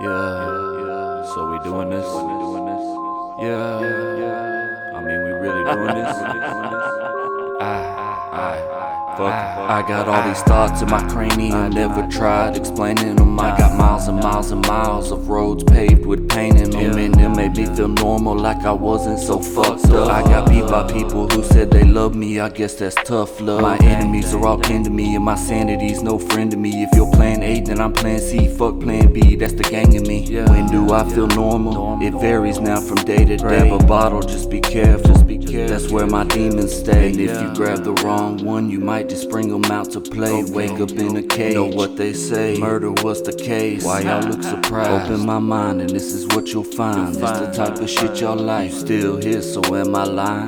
Yeah, so we doing this? Yeah, I mean, we really doing this? Fuck it. I got all these thoughts in my cranium, never tried explaining them. I got miles and miles and miles of roads paved with pain in them, and it made me feel normal, like I wasn't so fucked up. I got beat by people who said they love me, I guess that's tough love. My enemies are all kin to me, and my sanity's no friend to me. If you're playing A, then I'm playing C, fuck playing B, that's the gang in me. When do I feel normal? It varies now from day to day. Grab a bottle, just be careful, that's where my demons stay. And if you grab the wrong one, you might just bring them out to play. Wake up in a cage, know what they say, murder was the case. Why y'all look surprised? Open my mind and this is what you'll find. It's the type of shit y'all like. Still here, so am I lying?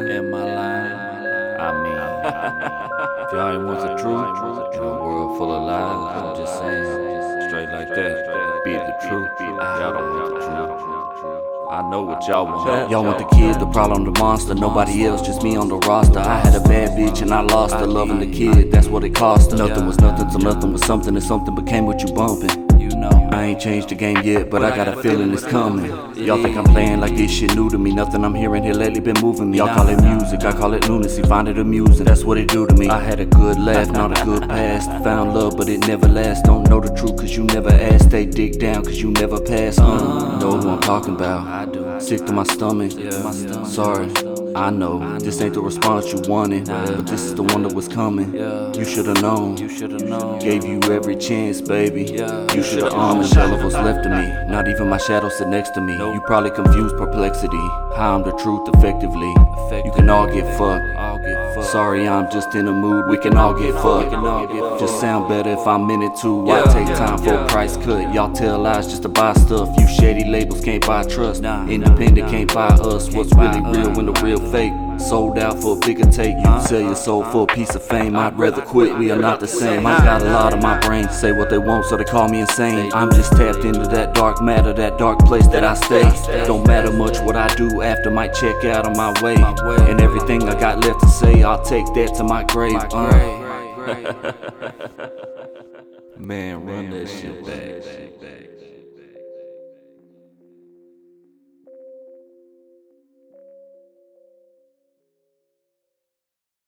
I mean, if y'all ain't want the truth in a world full of lies, I'm just saying, straight like that, be the truth. Y'all don't want the truth. I know what y'all want. Y'all want the kid, the problem, the monster. Nobody else, just me on the roster. I had a bad bitch and I lost her. Loving the kid, that's what it cost her. Nothing was nothing till nothing was something, and something became what you bumping. I ain't changed the game yet, but I got a feeling it's coming. Y'all think I'm playing like this shit new to me. Nothing I'm hearing here lately been moving me. Y'all call it music, I call it lunacy. Find it amusing, that's what it do to me. I had a good laugh, not a good past. Found love, but it never lasts. Don't know the truth cause you never asked. Stay dick down cause you never pass. Know who I'm talking about. Sick to my stomach. Sorry, I know this ain't the response you wanted, but this is the one that was coming. You should've known. Gave you every chance, baby. You should've owned. A shell of what's left of me. Not even my shadow sit next to me. You probably confused perplexity. How I'm the truth effectively. You can all get fucked. Sorry, I'm just in a mood. We can all get fucked. Just sound better if I'm in it too. I take time for a price cut. Y'all tell lies just to buy stuff. You shady labels can't buy trust. Independent can't buy us. What's really real when the real fake? Sold out for a bigger take. You sell your soul for a piece of fame. I'd rather quit, we are not the same. I got a lot of my brain say what they want, so they call me insane. I'm just tapped into that dark matter, that dark place that I stay. Don't matter much what I do after, might check out on my way. And everything I got left to say, I'll take that to my grave. Man, run that shit back.